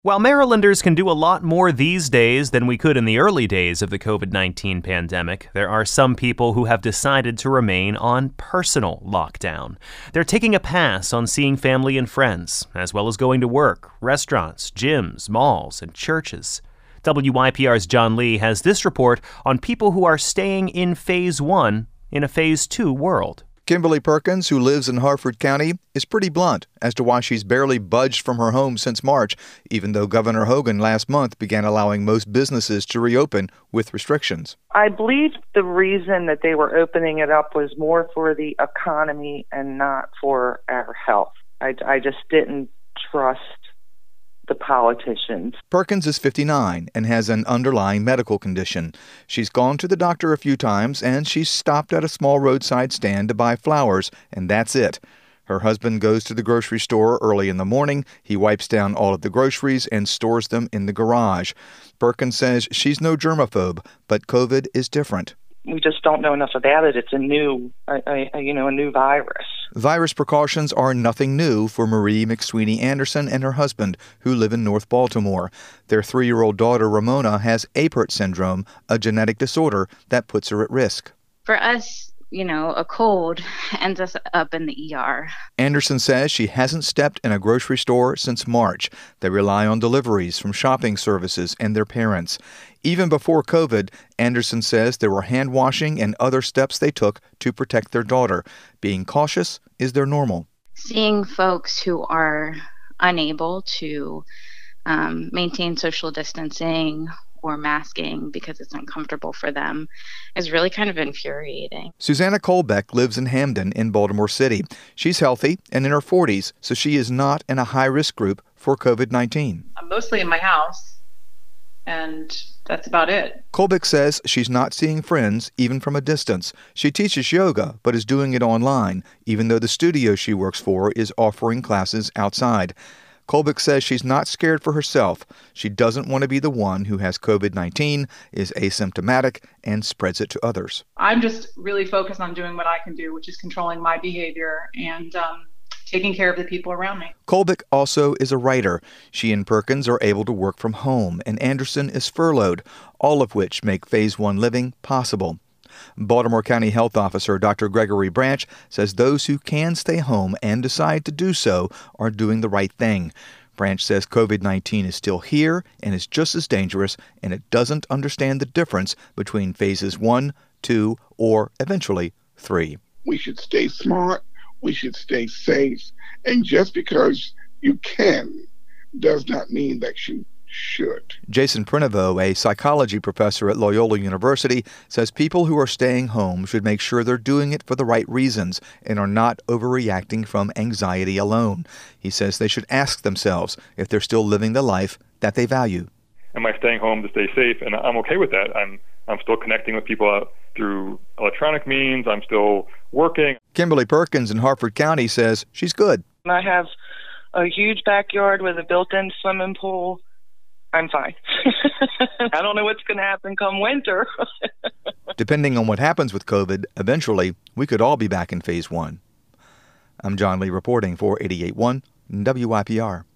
While Marylanders can do a lot more these days than we could in the early days of the COVID-19 pandemic, there are some people who have decided to remain on personal lockdown. They're taking a pass on seeing family and friends, as well as going to work, restaurants, gyms, malls, and churches. WYPR's John Lee has this report on people who are staying in Phase 1 in a Phase 2 world. Kimberly Perkins, who lives in Harford County, is pretty blunt as to why she's barely budged from her home since March, even though Governor Hogan last month began allowing most businesses to reopen with restrictions. I believe the reason that they were opening it up was more for the economy and not for our health. I just didn't trust the politicians. Perkins is 59 and has an underlying medical condition. She's gone to the doctor a few times, and she's stopped at a small roadside stand to buy flowers, and that's it. Her husband goes to the grocery store early in the morning. He wipes down all of the groceries and stores them in the garage. Perkins says she's no germaphobe, but COVID is different. We just don't know enough about it. It's a new virus. Virus precautions are nothing new for Marie McSweeney Anderson and her husband, who live in North Baltimore. Their 3-year-old daughter, Ramona, has Apert syndrome, a genetic disorder that puts her at risk. For us, a cold ends us up in the ER. Anderson says she hasn't stepped in a grocery store since March. They rely on deliveries from shopping services and their parents. Even before COVID, Anderson says there were hand washing and other steps they took to protect their daughter. Being cautious is their normal. Seeing folks who are unable to maintain social distancing or masking because it's uncomfortable for them is really kind of infuriating. Susanna Colbeck lives in Hamden in Baltimore City. She's healthy and in her 40s, so she is not in a high-risk group for COVID-19. I'm mostly in my house, and that's about it. Colbeck says she's not seeing friends even from a distance. She teaches yoga, but is doing it online, even though the studio she works for is offering classes outside. Colbeck says she's not scared for herself. She doesn't want to be the one who has COVID-19, is asymptomatic, and spreads it to others. I'm just really focused on doing what I can do, which is controlling my behavior and taking care of the people around me. Colbeck also is a writer. She and Perkins are able to work from home, and Anderson is furloughed, all of which make Phase 1 living possible. Baltimore County Health Officer Dr. Gregory Branch says those who can stay home and decide to do so are doing the right thing. Branch says COVID-19 is still here and is just as dangerous, and it doesn't understand the difference between phases 1, 2, or eventually 3. We should stay smart. We should stay safe. And just because you can does not mean that you should. Jason Prinovo, a psychology professor at Loyola University, says people who are staying home should make sure they're doing it for the right reasons and are not overreacting from anxiety alone. He says they should ask themselves if they're still living the life that they value. Am I staying home to stay safe? And I'm okay with that. I'm still connecting with people through electronic means. I'm still working. Kimberly Perkins in Harford County says she's good. I have a huge backyard with a built-in swimming pool. I'm fine. I don't know what's going to happen come winter. Depending on what happens with COVID, eventually we could all be back in Phase 1. I'm John Lee reporting for 88.1 WYPR.